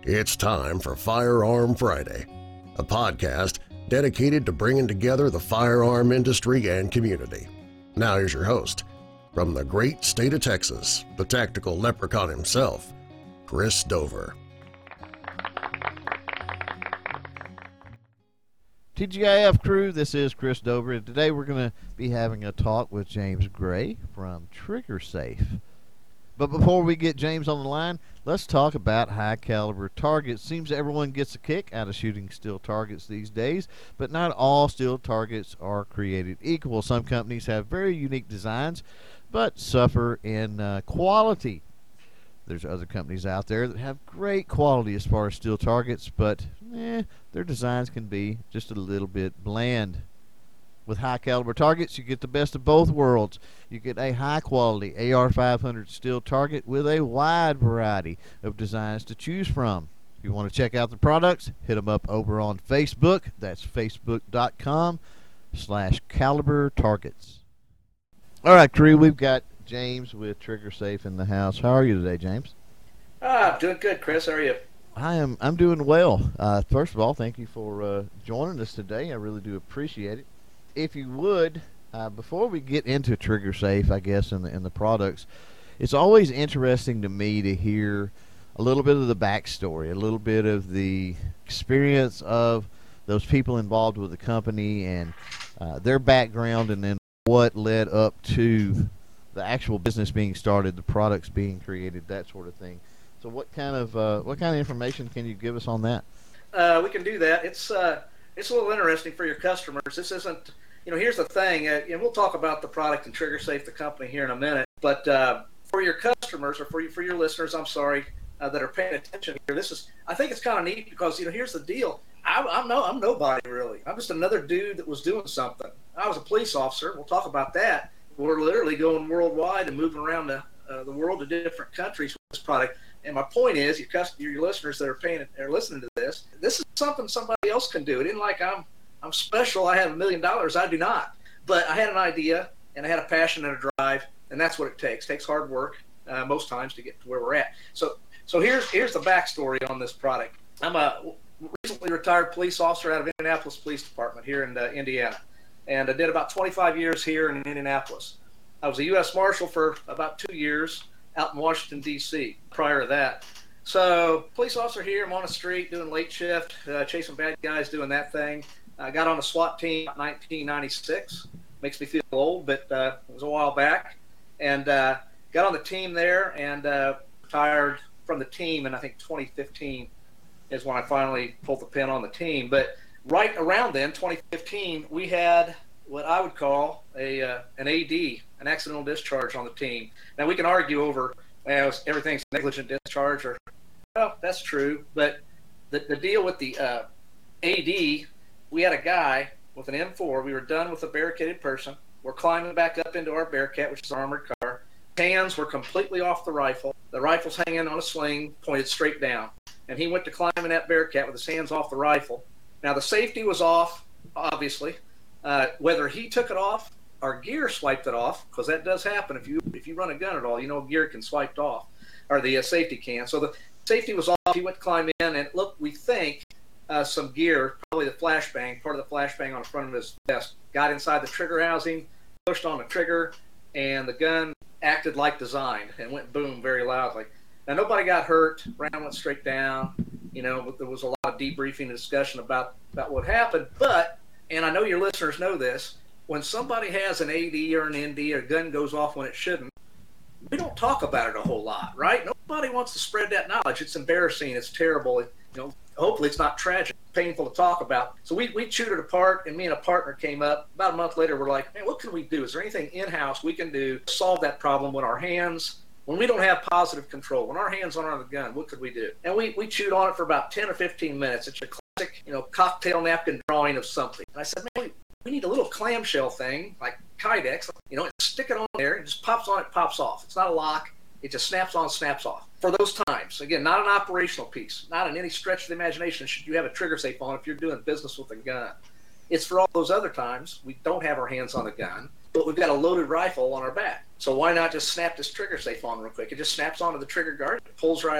It's time for Firearm Friday, a podcast dedicated to bringing together the firearm industry and community. Now here's your host, from the great state of Texas, the tactical leprechaun himself, Chris Dover. TGIF crew, this is Chris Dover, and today we're going to be having a talk with James Gray from Trigger Safe. But before we get James on the line, let's talk about high caliber targets. Seems everyone gets a kick out of shooting steel targets these days, but not all steel targets are created equal. Some companies have very unique designs, but suffer in quality. There's other companies out there that have great quality as far as steel targets, but their designs can be just a little bit bland. With high caliber targets, you get the best of both worlds. You get a high quality AR500 steel target with a wide variety of designs to choose from. If you want to check out the products, hit them up over on Facebook. That's facebook.com/caliber targets. All right, crew, we've got James with Trigger Safe in the house. How are you today, James? I'm doing good, Chris. How are you? I'm doing well. First of all, thank you for joining us today. I really do appreciate it. If you would, before we get into Trigger Safe, I guess, and the products, it's always interesting to me to hear a little bit of the backstory, a little bit of the experience of those people involved with the company and their background, and then what led up to the actual business being started, the products being created, that sort of thing. So, what kind of information can you give us on that? We can do that. It's a little interesting for your customers. This isn't, here's the thing, and we'll talk about the product and Trigger Safe, the company, here in a minute. But for your customers, or for your listeners, that are paying attention here, I think it's kind of neat because, here's the deal. I'm nobody really. I'm just another dude that was doing something. I was a police officer. We'll talk about that. We're literally going worldwide and moving around the world to different countries with this product. And my point is, your listeners that are listening to this is something somebody else can do. It isn't like I'm special. I have $1 million. I do not. But I had an idea, and I had a passion and a drive, and that's what it takes. It takes hard work most times to get to where we're at. So here's the backstory on this product. I'm a recently retired police officer out of Indianapolis Police Department here in Indiana, and I did about 25 years here in Indianapolis. I was a U.S. Marshal for about 2 years out in Washington, D.C. prior to that. So, police officer here, I'm on the street doing late shift, chasing bad guys, doing that thing. I got on the SWAT team in 1996. Makes me feel old, but it was a while back. And got on the team there and retired from the team in, I think, 2015 is when I finally pulled the pin on the team. But right around then, 2015, we had what I would call an AD, an accidental discharge on the team. Now, we can argue over everything's negligent discharge, or, well, that's true. But the deal with the AD, we had a guy with an M4. We were done with a barricaded person. We're climbing back up into our Bearcat, which is an armored car. Hands were completely off the rifle. The rifle's hanging on a sling, pointed straight down. And he went to climb in that Bearcat with his hands off the rifle. Now, the safety was off, obviously. Whether he took it off, our gear swiped it off, because that does happen. If you run a gun at all, gear can swipe off, or the safety can. So the safety was off. He went to climb in, and look, we think some gear, probably the flashbang, part of the flashbang on the front of his vest, got inside the trigger housing, pushed on the trigger, and the gun acted like designed and went boom very loudly. Now, nobody got hurt. Round went straight down. There was a lot of debriefing and discussion about what happened, but, and I know your listeners know this, when somebody has an AD or an ND, or a gun goes off when it shouldn't, we don't talk about it a whole lot, right? Nobody wants to spread that knowledge. It's embarrassing. It's terrible. Hopefully it's not tragic, painful to talk about. So we chewed it apart, and me and a partner came up. About a month later, we're like, man, what can we do? Is there anything in-house we can do to solve that problem when we don't have positive control? When our hands aren't on the gun, what could we do? And we chewed on it for about 10 or 15 minutes. It's a classic, cocktail napkin drawing of something. And I said, man, we need a little clamshell thing, like Kydex, and stick it on there, and just pops on, it pops off. It's not a lock. It just snaps on, snaps off. For those times, again, not an operational piece, not in any stretch of the imagination should you have a Trigger Safe on if you're doing business with a gun. It's for all those other times we don't have our hands on the gun, but we've got a loaded rifle on our back. So why not just snap this Trigger Safe on real quick? It just snaps onto the trigger guard, it pulls right off.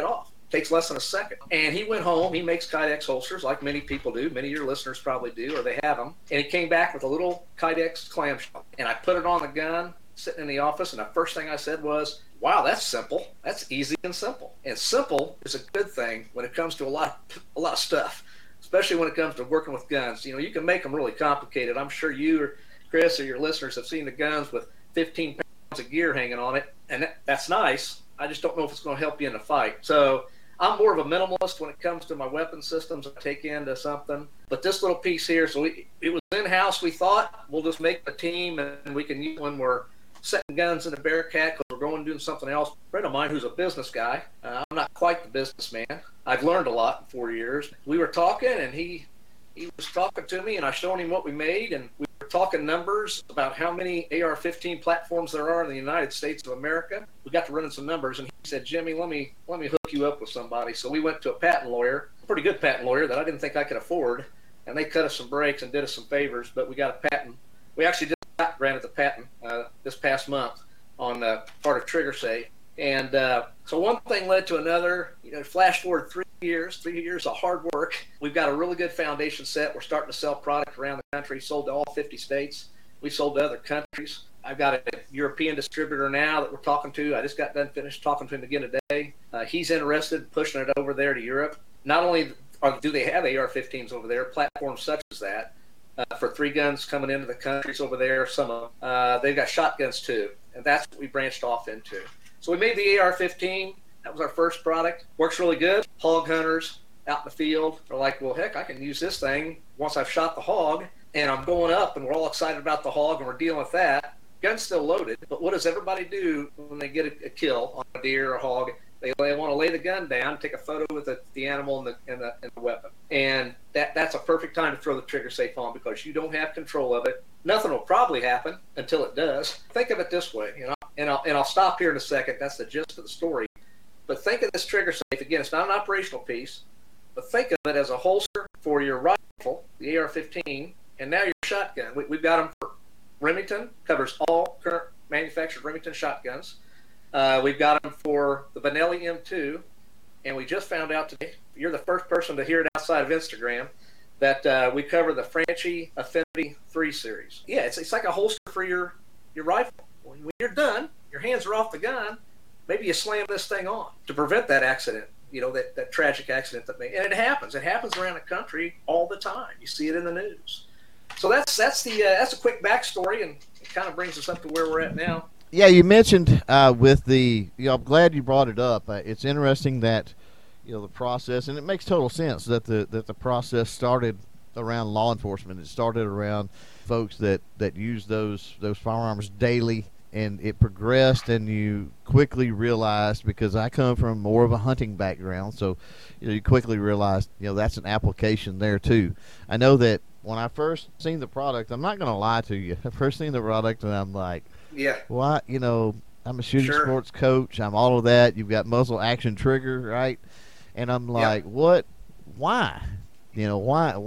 Takes less than a second. And he went home. He makes Kydex holsters like many people do. Many of your listeners probably do, or they have them. And he came back with a little Kydex clamshell. And I put it on the gun sitting in the office. And the first thing I said was, wow, that's simple. That's easy and simple. And simple is a good thing when it comes to a lot of stuff, especially when it comes to working with guns. You know, you can make them really complicated. I'm sure you or Chris or your listeners have seen the guns with 15 pounds of gear hanging on it. And that's nice. I just don't know if it's going to help you in a fight. So I'm more of a minimalist when it comes to my weapon systems I take into something. But this little piece here, so it was in-house. We thought we'll just make a team and we can use when we're setting guns in a Bearcat because we're going and doing something else. A friend of mine who's a business guy. I'm not quite the businessman. I've learned a lot in 4 years. We were talking and he was talking to me and I showed him what we made and we were talking numbers about how many AR-15 platforms there are in the United States of America. We got to running some numbers and he said, Jimmy, let me hook you up with somebody. So we went to a patent lawyer, a pretty good patent lawyer that I didn't think I could afford, and they cut us some breaks and did us some favors, but we got a patent. We actually just got granted the patent this past month on part of Trigger Safe. And so one thing led to another. You know, flash forward 3 years of hard work. We've got a really good foundation set. We're starting to sell product around the country, sold to all 50 states. We sold to other countries. I've got a European distributor now that we're talking to. I just got done finished talking to him again today. He's interested in pushing it over there to Europe. Not only do they have AR-15s over there, platforms such as that, for 3 guns coming into the countries over there. Some of them, they've got shotguns too, and that's what we branched off into. So we made the AR-15. That was our first product. Works really good. Hog hunters out in the field are like, well, heck, I can use this thing once I've shot the hog, and I'm going up, and we're all excited about the hog, and we're dealing with that. Gun's still loaded, but what does everybody do when they get a kill on a deer or a hog? They want to lay the gun down, take a photo with the animal and the weapon. And that's a perfect time to throw the Trigger Safe on because you don't have control of it. Nothing will probably happen until it does. Think of it this way, you know, and I'll stop here in a second. That's the gist of the story. But think of this Trigger Safe. Again, it's not an operational piece, but think of it as a holster for your rifle, the AR-15, and now your shotgun. We've got them for Remington, covers all current manufactured Remington shotguns. We've got them for the Benelli M2, and we just found out today, you're the first person to hear it outside of Instagram, that we cover the Franchi Affinity 3 series. Yeah, it's like a holster for your rifle. When you're done, your hands are off the gun, maybe you slam this thing on to prevent that accident, you know, that tragic accident and it happens. It happens around the country all the time. You see it in the news. So that's a quick backstory, and it kind of brings us up to where we're at now. Yeah, you mentioned with the, you know, I'm glad you brought it up. It's interesting that, you know, the process, and it makes total sense that the process started around law enforcement. It started around folks that use those firearms daily, and it progressed, and you quickly realized, because I come from more of a hunting background, so, you know, you quickly realized, you know, that's an application there too. I know that when I first seen the product, I'm not going to lie to you, I first seen the product and I'm like, yeah, well, you know, I'm a shooting sports coach, I'm all of that, you've got muzzle action trigger, right? And I'm like, what, why? You know,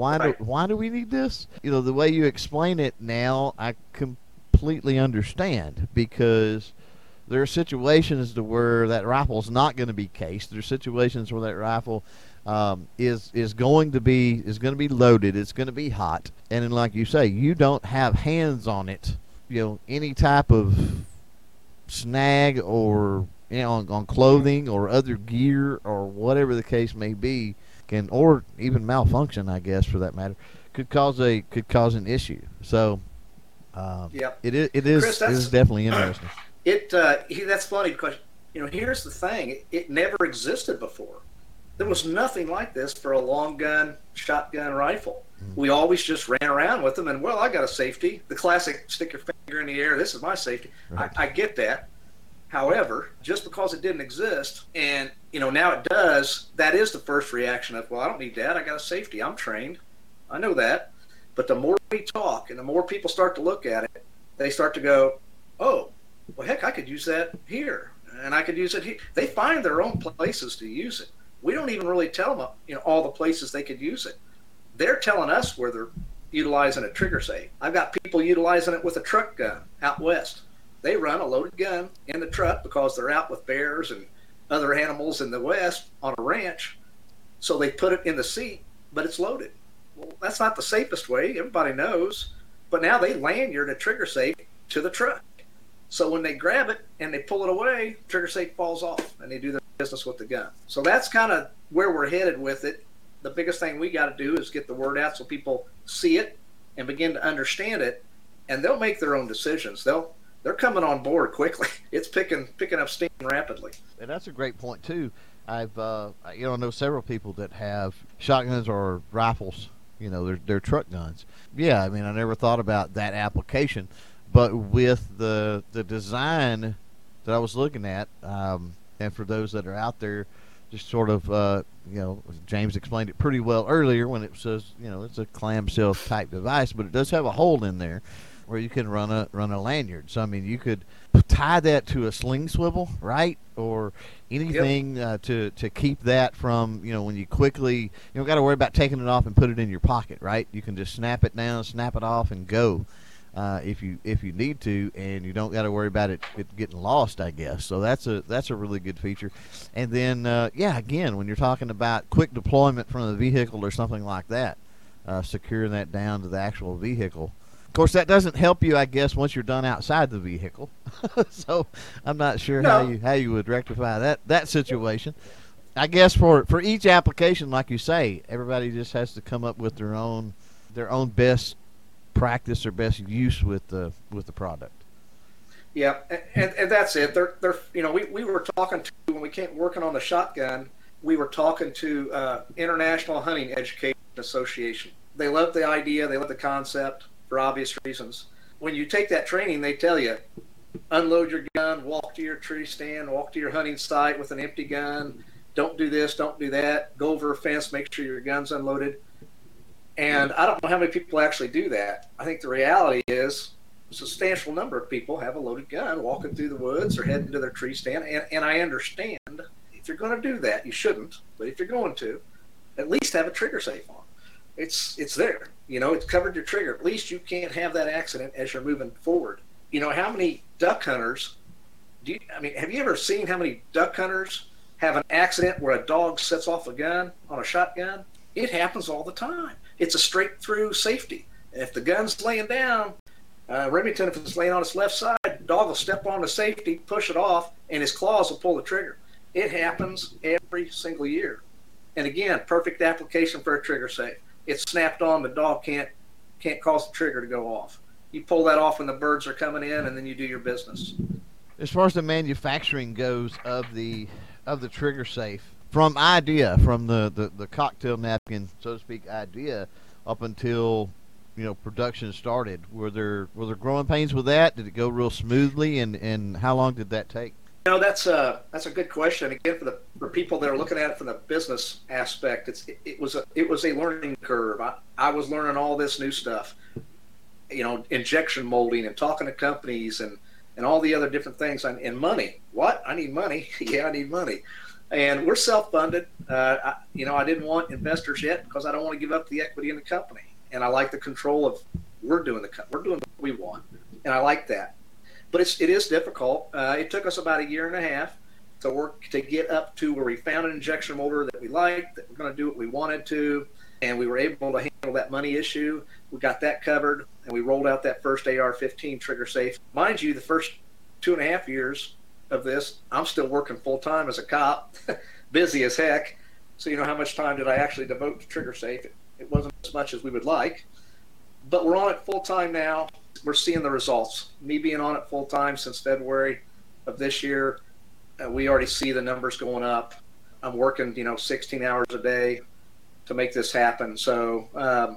why do we need this? You know, the way you explain it now, I completely understand, because there are situations to where that rifle's not going to be cased. There's situations where that rifle is going to be loaded. It's going to be hot, and then, like you say, you don't have hands on it. You know, any type of snag or, you know, on clothing or other gear or whatever the case may be, can, or even malfunction, I guess, for that matter, could cause an issue. So it is Chris, definitely interesting. That's funny because, you know, here's the thing: it never existed before. There was nothing like this for a long gun shotgun rifle. We always just ran around with them, and, well, I got a safety. The classic stick your finger in the air, this is my safety. Right. I get that. However, just because it didn't exist, and, you know, now it does, that is the first reaction of, well, I don't need that. I got a safety. I'm trained. I know that. But the more we talk and the more people start to look at it, they start to go, oh, well, heck, I could use that here, and I could use it here. They find their own places to use it. We don't even really tell them, you know, all the places they could use it. They're telling us where they're utilizing a Trigger Safe. I've got people utilizing it with a truck gun out west. They run a loaded gun in the truck because they're out with bears and other animals in the West on a ranch. So they put it in the seat, but it's loaded. Well, that's not the safest way. Everybody knows. But now they lanyard a trigger safe to the truck. So when they grab it and they pull it away, trigger safe falls off and they do their business with the gun. So that's kind of where we're headed with it. The biggest thing we got to do is get the word out so people see it and begin to understand it, and they'll make their own decisions. They're coming on board quickly. It's picking up steam rapidly. And that's a great point too. I've know several people that have shotguns or rifles. They're truck guns. Yeah, I mean, I never thought about that application, but with the design that I was looking at, and for those that are out there, just sort of James explained it pretty well earlier when it says it's a clamshell type device, but it does have a hole in there where you can run a lanyard. So I mean, you could tie that to a sling swivel, right, or anything. Yep. To keep that from when you quickly you don't got to worry about taking it off and put it in your pocket, right? You can just snap it down, snap it off, and go. If you need to, and you don't got to worry about it getting lost, I guess. So that's a really good feature. And then again, when you're talking about quick deployment from the vehicle or something like that, securing that down to the actual vehicle. Of course, that doesn't help you, I guess, once you're done outside the vehicle. So I'm not sure how you would rectify that situation. I guess for each application, like you say, everybody just has to come up with their own best practice or best use with the product. Yeah, and that's it. They're we were talking to, when we came working on the shotgun, we were talking to International Hunting Education Association. They love the idea, they love the concept for obvious reasons. When you take that training, they tell you, unload your gun, walk to your tree stand, walk to your hunting site with an empty gun, don't do this, don't do that, go over a fence, make sure your gun's unloaded. And I don't know how many people actually do that. I think the reality is a substantial number of people have a loaded gun walking through the woods or heading to their tree stand. And I understand if you're going to do that, you shouldn't. But if you're going to, at least have a trigger safe on. It's there. It's covered your trigger. At least you can't have that accident as you're moving forward. How many duck hunters have you ever seen how many duck hunters have an accident where a dog sets off a gun on a shotgun? It happens all the time. It's a straight through safety. And if the gun's laying down, Remington, if it's laying on its left side, the dog will step on the safety, push it off, and his claws will pull the trigger. It happens every single year. And again, perfect application for a trigger safe. It's snapped on, the dog can't cause the trigger to go off. You pull that off when the birds are coming in, and then you do your business. As far as the manufacturing goes of the trigger safe, from the cocktail napkin, so to speak, idea up until production started, were there growing pains with that? Did it go real smoothly, and how long did that take? That's a good question. Again, for people that are looking at it from the business aspect, it was a learning curve. I was learning all this new stuff, injection molding and talking to companies and all the other different things. And money. What? I need money. Yeah, I need money. And we're self-funded. I didn't want investors yet because I don't want to give up the equity in the company. And I like the control of we're doing what we want, and I like that. But it is difficult. It took us about a year and a half to get up to where we found an injection molder that we liked, that we're going to do what we wanted to, and we were able to handle that money issue. We got that covered, and we rolled out that first AR-15 trigger safe. Mind you, the first 2.5 years of this, I'm still working full-time as a cop, busy as heck. So how much time did I actually devote to trigger safe? It wasn't as much as we would like. But we're on it full-time now. We're seeing the results. Me being on it full-time since February of this year, we already see the numbers going up. I'm working, 16 hours a day to make this happen. So,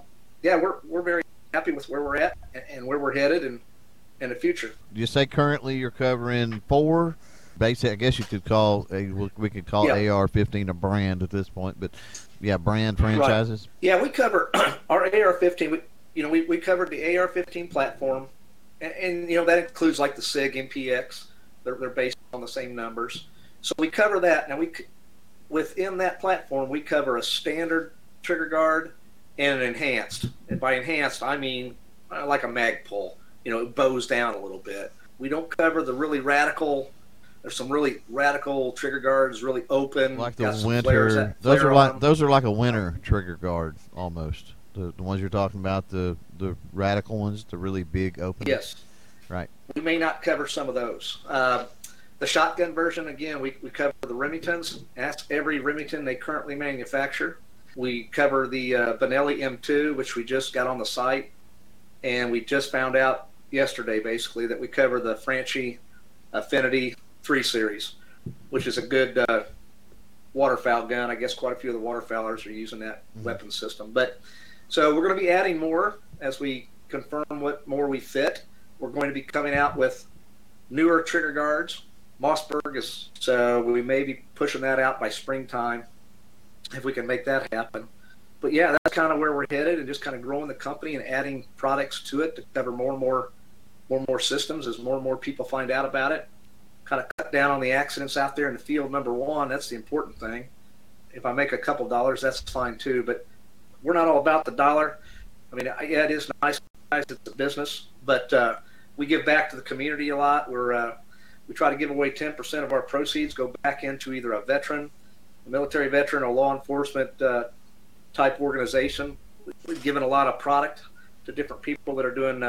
we're very happy with where we're at and where we're headed and in the future. You say currently you're covering 4 basic, I guess you could call we could call AR-15 a brand at this point, but brand franchises. Right. Yeah, we cover our AR-15. We covered the AR-15 platform, and that includes like the SIG, MPX. They're based on the same numbers. So we cover that. Now within that platform, we cover a standard trigger guard and an enhanced. And by enhanced, I mean like a mag pull. It bows down a little bit. We don't cover the really radical There's some really radical trigger guards, really open, Like the got some flares winter. that flare on them. Those are like a winter trigger guard almost. The ones you're talking about, the radical ones, the really big open. Yes. Right. We may not cover some of those. The shotgun version, again, we cover the Remingtons. Ask every Remington they currently manufacture. We cover the Benelli M2, which we just got on the site. And we just found out yesterday, basically, that we cover the Franchi Affinity 3 Series, which is a good waterfowl gun. I guess quite a few of the waterfowlers are using that weapon system. But so we're going to be adding more as we confirm what more we fit. We're going to be coming out with newer trigger guards. Mossberg is, so we may be pushing that out by springtime if we can make that happen. But yeah, that's kind of where we're headed, and just kind of growing the company and adding products to it to cover more and more systems as more and more people find out about it. Kind of cut down on the accidents out there in the field. Number one, that's the important thing. If I make a couple dollars, that's fine too. But we're not all about the dollar. I mean, yeah, it is nice. It's a business, but we give back to the community a lot. We try to give away 10% of our proceeds go back into either a veteran, a military veteran, or law enforcement type organization. We've given a lot of product to different people that are doing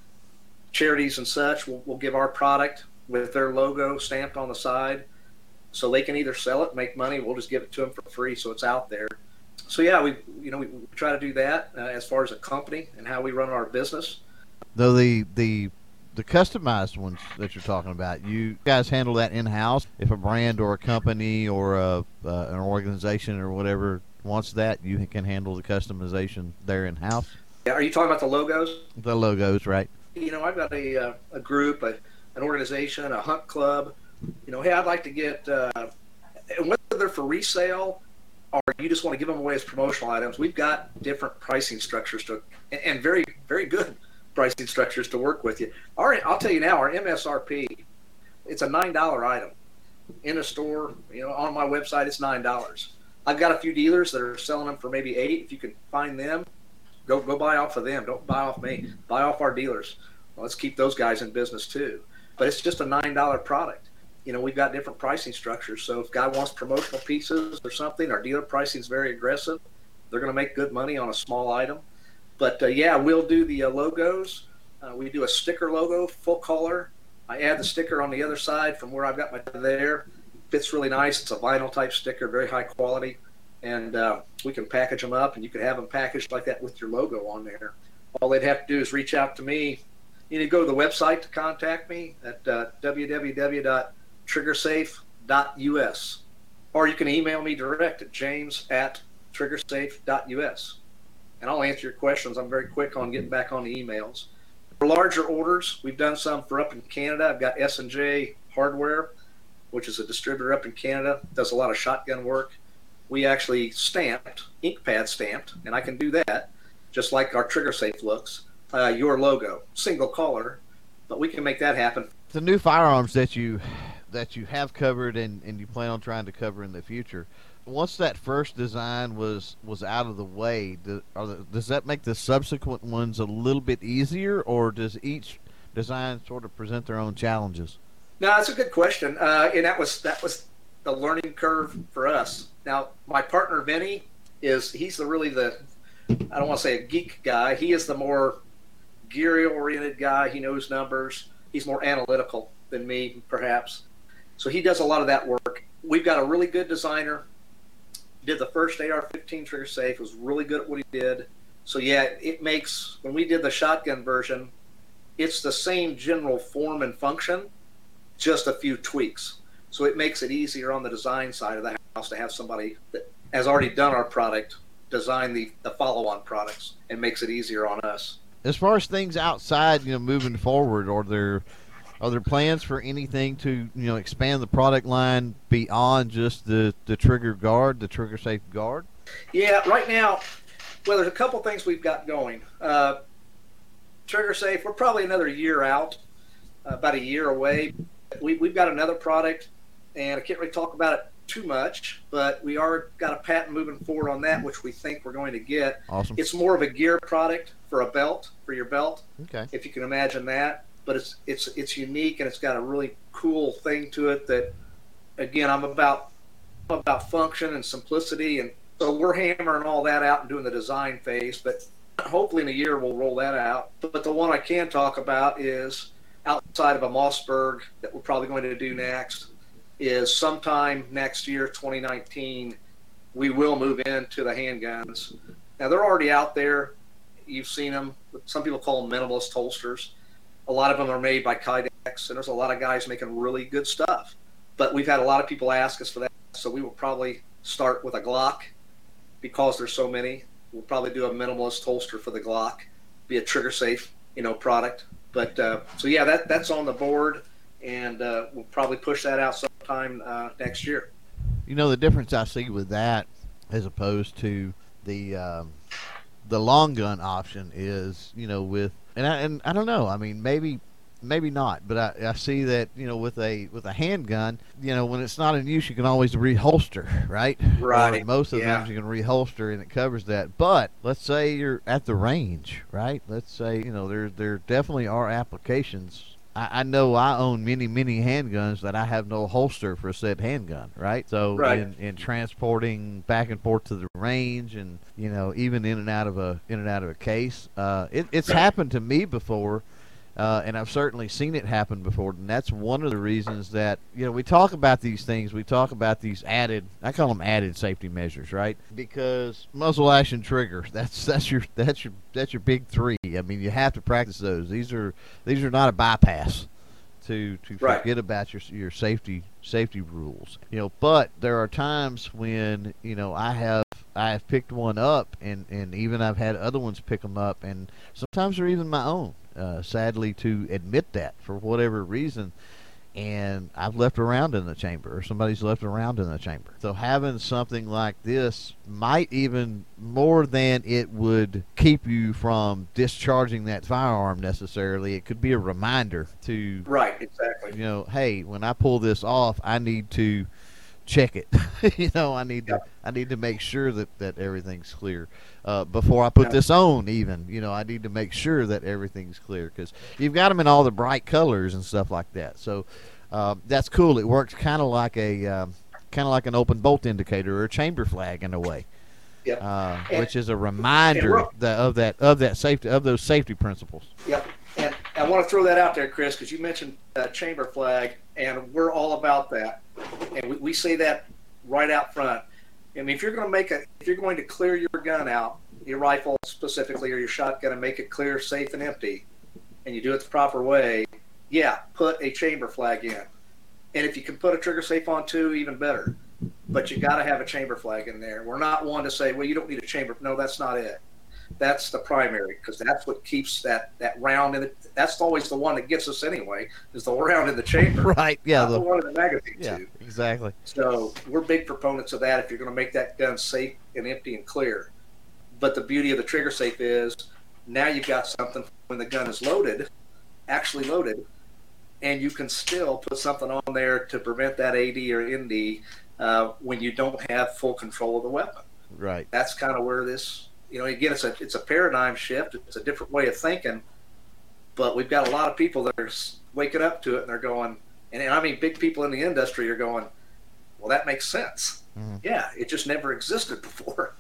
charities and such. We'll give our product with their logo stamped on the side, so they can either sell it, make money. We'll just give it to them for free, so it's out there. So yeah, we try to do that as far as a company and how we run our business. Though the customized ones that you're talking about, you guys handle that in-house. If a brand or a company or an organization or whatever wants that, you can handle the customization there in-house. Yeah, are you talking about the logos? The logos, right? I've got a group, an organization, a hunt club. Hey, I'd like to get, whether they're for resale or you just want to give them away as promotional items, we've got different pricing structures and very, very good pricing structures to work with you. I'll tell you now, our MSRP, it's a $9 item. In a store, on my website, it's $9. I've got a few dealers that are selling them for maybe $8. If you can find them, go buy off of them. Don't buy off me. Buy off our dealers. Well, let's keep those guys in business too. But it's just a $9 product. We've got different pricing structures. So if a guy wants promotional pieces or something, our dealer pricing is very aggressive. They're going to make good money on a small item. But yeah, we'll do the logos. We do a sticker logo, full color. I add the sticker on the other side from where I've got my there. Fits really nice. It's a vinyl type sticker, very high quality. And we can package them up, and you can have them packaged like that with your logo on there. All they'd have to do is reach out to me. You need to go to the website to contact me at www.triggersafe.us. Or you can email me direct at james@triggersafe.us. And I'll answer your questions. I'm very quick on getting back on the emails. For larger orders, we've done some for up in Canada. I've got S&J Hardware, which is a distributor up in Canada, does a lot of shotgun work. We actually stamped, ink pad stamped, and I can do that, just like our Trigger Safe looks, your logo, single color, but we can make that happen. The new firearms that you have covered and you plan on trying to cover in the future, once that first design was out of the way, does that make the subsequent ones a little bit easier, or does each design sort of present their own challenges? No, that's a good question, and that was the learning curve for us. Now, my partner Vinny he's I don't want to say a geek guy. He is the more gear-oriented guy. He knows numbers. He's more analytical than me, perhaps. So he does a lot of that work. We've got a really good designer. Did the first AR-15 Trigger Safe, was really good at what he did. So yeah, it makes, when we did the shotgun version, it's the same general form and function, just a few tweaks. So it makes it easier on the design side of the house to have somebody that has already done our product design the follow-on products, and makes it easier on us. As far as things outside, moving forward, are there plans for anything to expand the product line beyond just the trigger guard, the Trigger Safe guard? Yeah, right now, well, there's a couple things we've got going. Trigger Safe, we're probably another year out, about a year away. We've got another product, and I can't really talk about it too much, but we are got a patent moving forward on that, which we think we're going to get. Awesome. It's more of a gear product for a belt, for your belt. Okay. If you can imagine that, but it's unique, and it's got a really cool thing to it that again, I'm about function and simplicity, and so we're hammering all that out and doing the design phase. But hopefully in a year we'll roll that out. But the one I can talk about is outside of a Mossberg that we're probably going to do next is sometime next year, 2019, we will move into the handguns. Now they're already out there. You've seen them. Some people call them minimalist holsters. A lot of them are made by Kydex, and there's a lot of guys making really good stuff. But we've had a lot of people ask us for that, so we will probably start with a Glock because there's so many. We'll probably do a minimalist holster for the Glock, be a trigger safe, product. But so yeah, that's on the board, and we'll probably push that out sometime next year. The difference I see with that, as opposed to the long gun option, is and I don't know. I mean, maybe not, but I see that with a handgun, when it's not in use, you can always reholster, right? Right. Or most of them you can reholster, and it covers that. But let's say you're at the range, right? Let's say there definitely are applications. I know I own many handguns that I have no holster for said handgun, right? So right. In transporting back and forth to the range, and even in and out of a case, it's happened to me before. And I've certainly seen it happen before, and that's one of the reasons that we talk about these things. We talk about these I call them added safety measures, right? Because muzzle action trigger, that's your big three. I mean, you have to practice those. These are not a bypass to right. forget about your safety rules. But there are times when I have picked one up, and even I've had other ones pick them up, and sometimes they're even my own. Sadly, to admit that for whatever reason, and I've left a round in the chamber, or somebody's left a round in the chamber. So having something like this might, even more than it would keep you from discharging that firearm necessarily, it could be a reminder to right, exactly. Hey, when I pull this off, I need to check it. I need to make sure that everything's clear before I put this on. Even I need to make sure that everything's clear, because you've got them in all the bright colors and stuff like that. So that's cool. It works kind of like an open bolt indicator or a chamber flag in a way. Yep. Which is a reminder of those safety principles. Yep. And I want to throw that out there, Chris, because you mentioned chamber flag, and we're all about that. And we say that right out front. I mean, if you're going to clear your gun out, your rifle specifically, or your shotgun, and make it clear, safe, and empty, and you do it the proper way, put a chamber flag in. And if you can put a trigger safe on too, even better. But you got to have a chamber flag in there. We're not one to say, well, you don't need a chamber. No, that's not it. That's the primary, because that's what keeps that round in it. That's always the one that gets us anyway, is the round in the chamber. Right, yeah. The one in the magazine, yeah, too. Exactly. So we're big proponents of that if you're going to make that gun safe and empty and clear. But the beauty of the trigger safe is now you've got something when the gun is loaded, actually loaded, and you can still put something on there to prevent that AD or ND when you don't have full control of the weapon. Right. That's kind of where this... again, it's a paradigm shift. It's a different way of thinking, but we've got a lot of people that are waking up to it, and they're going, and I mean, big people in the industry are going, well, that makes sense. Mm-hmm. Yeah, it just never existed before.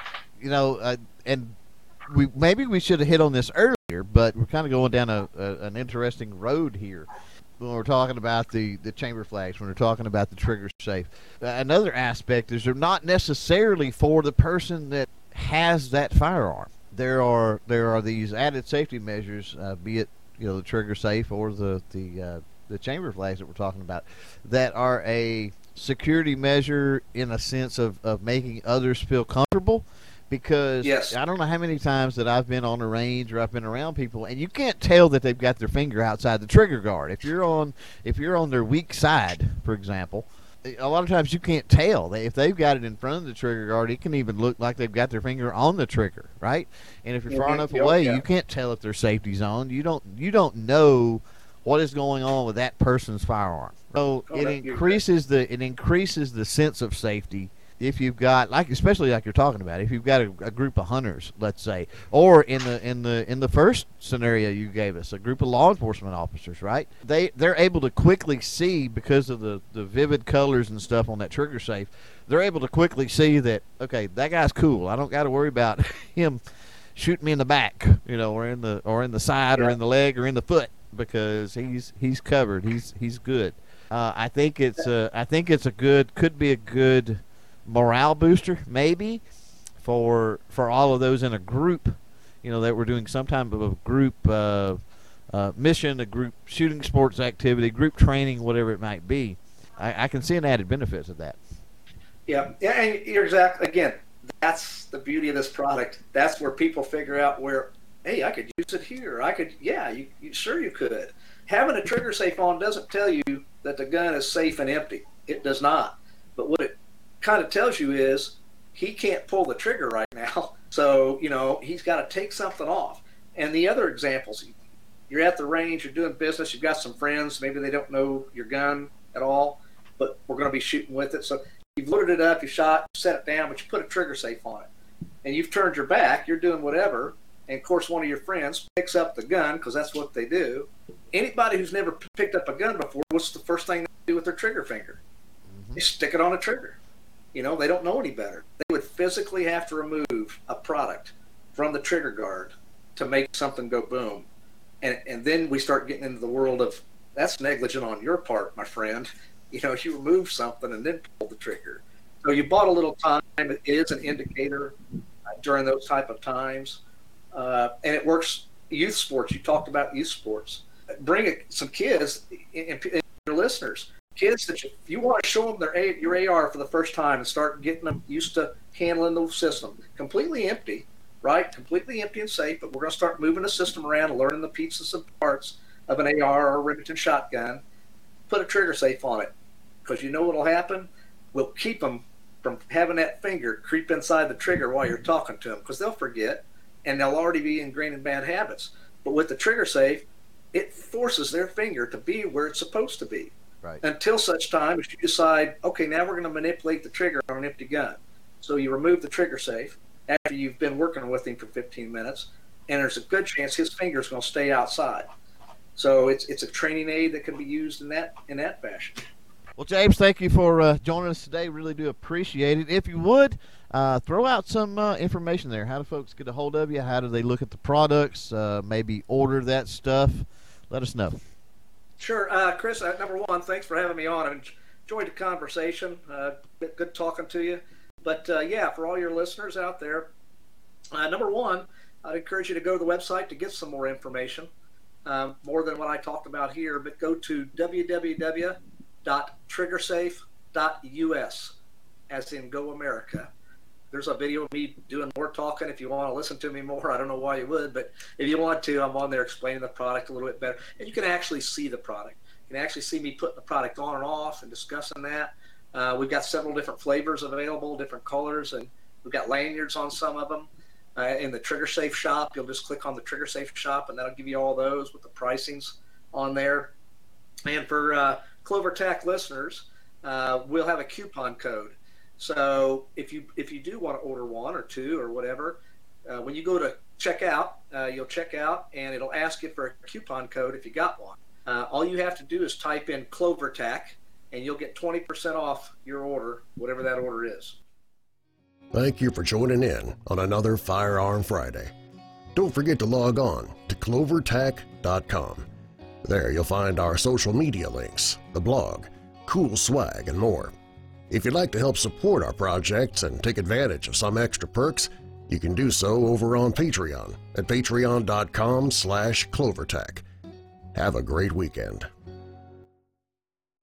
And maybe we should have hit on this earlier, but we're kind of going down an interesting road here. When we're talking about the chamber flags, when we're talking about the trigger safe, another aspect is they're not necessarily for the person that has that firearm. There are these added safety measures, be it the trigger safe or the chamber flags that we're talking about, that are a security measure in a sense of making others feel comfortable. Because yes. I don't know how many times that I've been on a range or I've been around people, and you can't tell that they've got their finger outside the trigger guard. If you're on their weak side, for example, a lot of times you can't tell. If they've got it in front of the trigger guard, it can even look like they've got their finger on the trigger, right? And if you're far enough away, you can't tell if their safety's on. You don't know what is going on with that person's firearm. So it increases the sense of safety if you've got, like, especially like you're talking about, if you've got a group of hunters, let's say, or in the first scenario you gave us, a group of law enforcement officers, right? They're able to quickly see, because of the vivid colors and stuff on that trigger safe, they're able to quickly see that, okay, that guy's cool. I don't got to worry about him shooting me in the back, or in the side, or in the leg, or in the foot, because he's covered. He's good. I think it's could be a good morale booster, maybe, for all of those in a group, that we're doing some type of a group mission, a group shooting sports activity, group training, whatever it might be. I can see an added benefit of that. Yeah, and you're exactly, again, that's the beauty of this product. That's where people figure out where, hey, I could use it here. Sure you could. Having a trigger safe on doesn't tell you that the gun is safe and empty. It does not. But what it kind of tells you is he can't pull the trigger right now. So, he's got to take something off. And the other examples, you're at the range, you're doing business, you've got some friends, maybe they don't know your gun at all, but we're going to be shooting with it. So you've loaded it up, you shot, you set it down, but you put a trigger safe on it. And you've turned your back, you're doing whatever, and of course one of your friends picks up the gun, because that's what they do. Anybody who's never picked up a gun before, what's the first thing they do with their trigger finger? They stick it on a trigger. They don't know any better. They would physically have to remove a product from the trigger guard to make something go boom. And then we start getting into the world of, that's negligent on your part, my friend. You remove something and then pull the trigger. So you bought a little time. It is an indicator during those type of times. And it works. Youth sports, you talked about youth sports. Bring some kids, and your listeners, kids that you want to show them your AR for the first time and start getting them used to handling the system. Completely empty, right? Completely empty and safe, but we're going to start moving the system around and learning the pieces and parts of an AR or a Remington shotgun. Put a trigger safe on it, because what'll happen? We'll keep them from having that finger creep inside the trigger while you're talking to them, because they'll forget and they'll already be ingrained in bad habits. But with the trigger safe, it forces their finger to be where it's supposed to be. Right. Until such time as you decide, okay, now we're going to manipulate the trigger on an empty gun. So you remove the trigger safe after you've been working with him for 15 minutes, and there's a good chance his finger's going to stay outside. So it's a training aid that can be used in that fashion. Well, James, thank you for joining us today. Really do appreciate it. If you would, throw out some information there. How do folks get a hold of you? How do they look at the products? Maybe order that stuff? Let us know. Sure. Chris, number one, thanks for having me on. I enjoyed the conversation. Good talking to you. But, for all your listeners out there, number one, I'd encourage you to go to the website to get some more information, more than what I talked about here. But go to www.triggersafe.us, as in Go America. There's a video of me doing more talking. If you want to listen to me more, I don't know why you would, but if you want to, I'm on there explaining the product a little bit better. And you can actually see the product. You can actually see me putting the product on and off and discussing that. We've got several different flavors available, different colors, and we've got lanyards on some of them. In the Trigger Safe shop, you'll just click on the Trigger Safe shop, and that'll give you all those with the pricings on there. And for CloverTac listeners, we'll have a coupon code. So if you do want to order one or two or whatever, when you go to checkout, you'll check out and it'll ask you for a coupon code if you got one. All you have to do is type in CloverTac and you'll get 20% off your order, whatever that order is. Thank you for joining in on another Firearm Friday. Don't forget to log on to clovertac.com. There you'll find our social media links, the blog, cool swag, and more. If you'd like to help support our projects and take advantage of some extra perks, you can do so over on Patreon at patreon.com/clovertac. Have a great weekend.